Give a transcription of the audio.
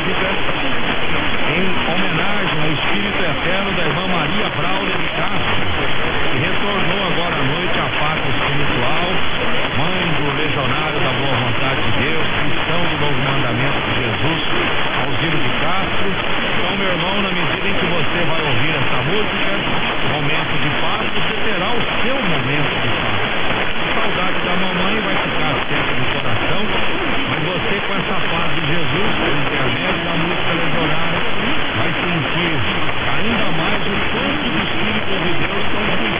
música em homenagem ao espírito eterno da irmã Maria Braulio de Castro, que retornou agora à noite à pátria espiritual, mãe do legionário da boa vontade de Deus, cristão do novo mandamento de Jesus, Alziro de Castro. Então, meu irmão, na medida em que você vai ouvir essa música, momento de paz, você terá o seu momento de paz. A saudade da mamãe vai ficar sempre no coração, mas você, com essa paz de Jesus, pelo intermédio da música legionária, vai sentir ainda mais o quanto os Espíritos de Deus são bonitos.